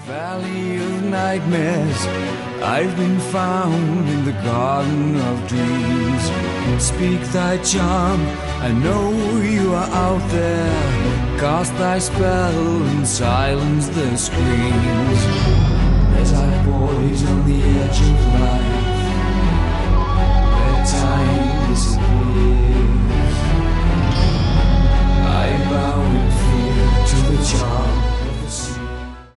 Valley of nightmares, I've been found in the garden of dreams. Speak thy charm, I know you are out there. Cast thy spell and silence the screams. As I poise on the edge of life,